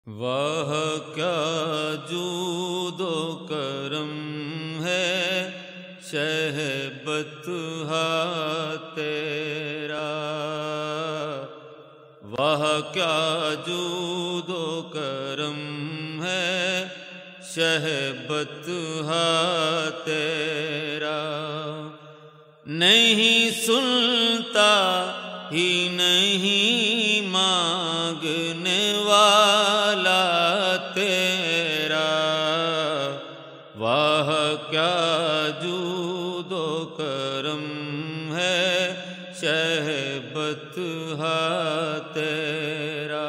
واہ کیا جود و کرم ہے شہبتہا تیرا، واہ کیا جود و کرم ہے شہبتہا تیرا، نہیں سنتا ہی نہیں مانگنے والا تیرا، واہ کیا جود و کرم ہے شہبتہا تیرا،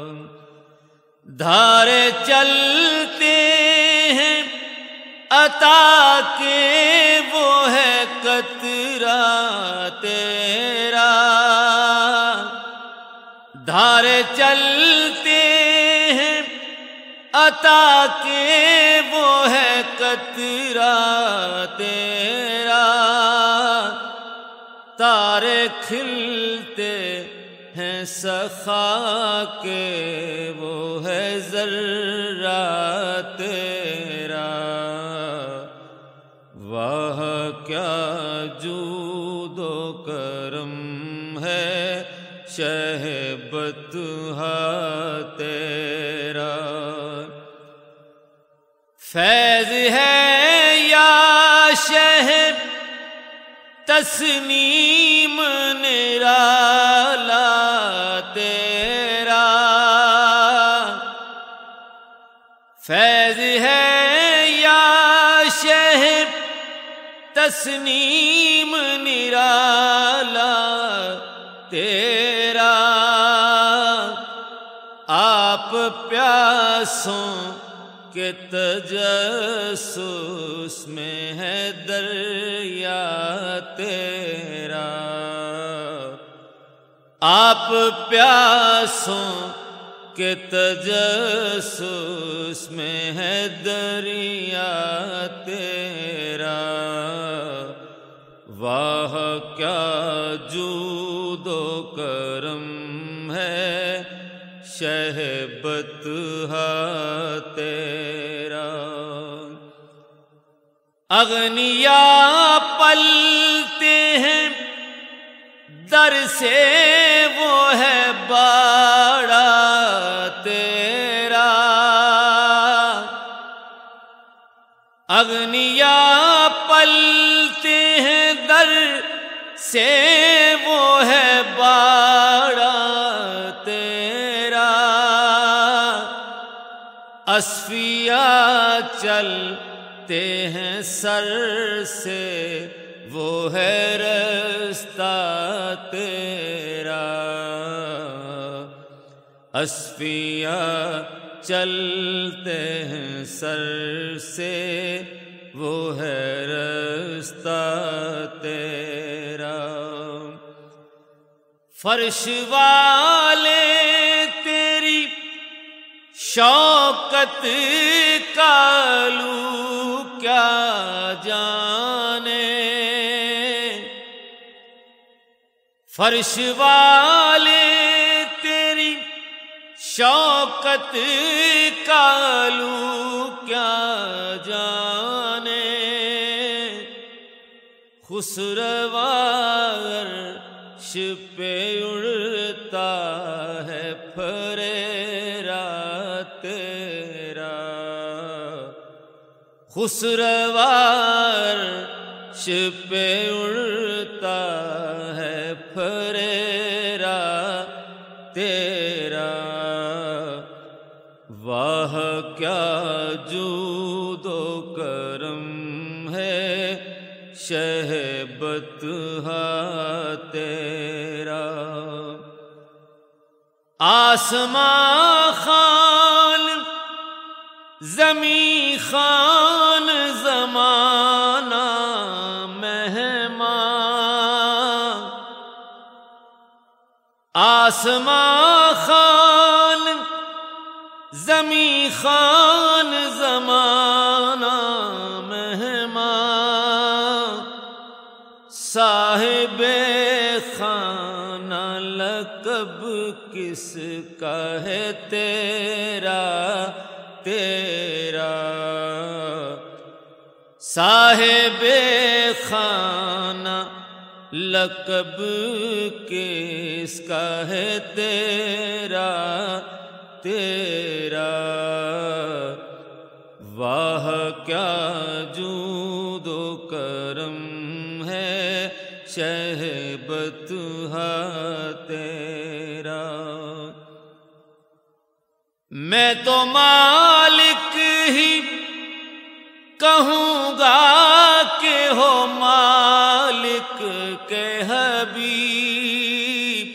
دھارے چلتے ہیں عطا کے وہ ہے قطرہ تیرا، دھارے چلتے ہیں عطا کے وہ ہے قطرہ تیرا، تارے کھلتے ہیں سخا کے وہ ہے ذرہ تیرا، واہ کیا جود و کرم ہے شہبتہا تیرا، فیض ہے یا شہ تسنیم نرالا تیرا، فیض ہے یا شہ تسنیم نرالا تیرا، آپ پیاسوں کے تجسس میں ہے دریا تیرا، آپ پیاسوں کے تجسس میں ہے دریا تیرا، واہ کیا جود و کرم ہے شہبتہا تیرا، اغنیا پلتے ہیں در سے وہ ہے باڑا تیرا، اغنیا پلتے ہیں در سے وہ ہے باڑا تیرا، اصفیاء چلتے ہیں سر سے وہ ہے رستہ تیرا، اصفیاء چلتے ہیں سر سے وہ ہے رستہ تیرا، فرش والے تیری شوکت کا لو کیا جانے، فرش والے تیری شوکت کا لو کیا جانے، خسروا عرش پہ اڑتا ہے پھریرا تیرا، خسروا عرش پہ اڑتا ہے پھریرا تیرا، واہ کیا جود و کرم ہے شہبتہا تیرا، آسمان خان زمین خان زمانہ مہمان، آسمان خان زمین خان زمانہ مہمان، صاحب خانہ لقب کس کا ہے تیرا تیرا، صاحب خانہ لقب کس کا ہے تیرا تیرا، واہ کیا جود و کرم ہے شہبت تیرا، میں تو مالک ہی کہوں گا کہ ہو مالک کے حبیب،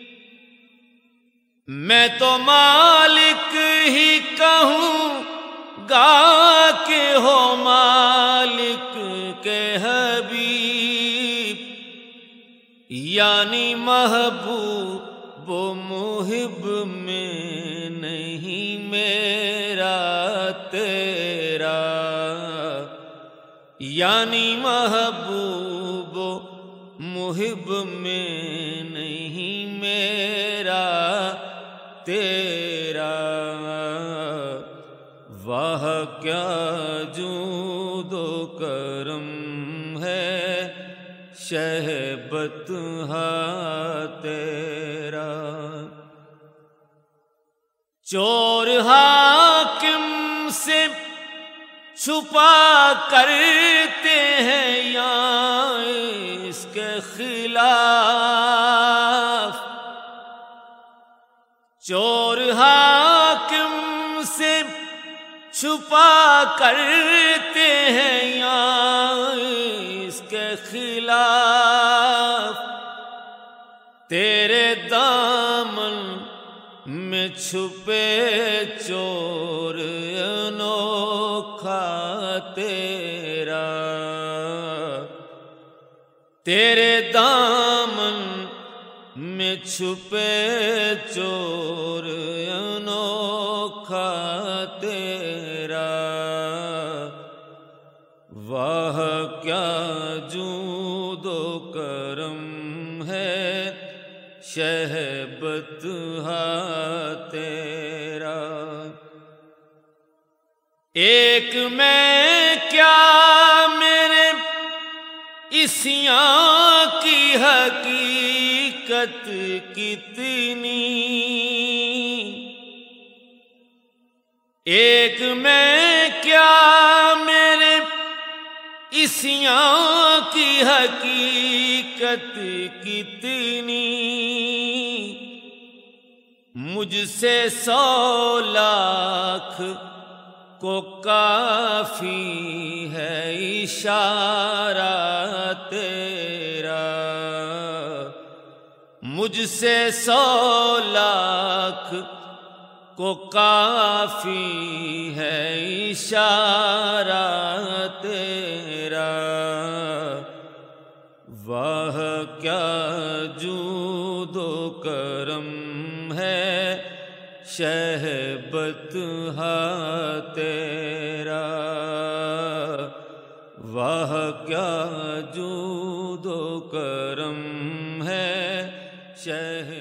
میں تو مالک ہی کہوں گا کہ ہو مالک کے حبیب، یعنی محبوب و محب میں نہیں میرا تیرا، یعنی محبوب و محب میں نہیں میرا تیرا، واہ کیا جود و کرم ہے شہبت تیرا، چور حاکم سے چھپا کرتے ہیں یا اس کے خلاف، چور حاکم سے چھپا کرتے ہیں یا اس کے خلاف، تیرے دامن میں چھپے چور انوکھا تیرا، تیرے دامن میں چھپے چور انوکھا تیرا، واہ کیا جود و کرم ہے شہبت تیرا، ایک میں کیا میرے عصیاں کی حقیقت کتنی، ایک میں کیا میرے عصیاں کی حقیقت کتنی، مجھ سے 100 لاکھ کو کافی ہے اشارہ تیرا، مجھ سے 100 لاکھ کو کافی ہے اشارہ تیرا، واہ کیا جود و کرم ہے شہبت تیرا، واہ کیا جود و کرم ہے شہبت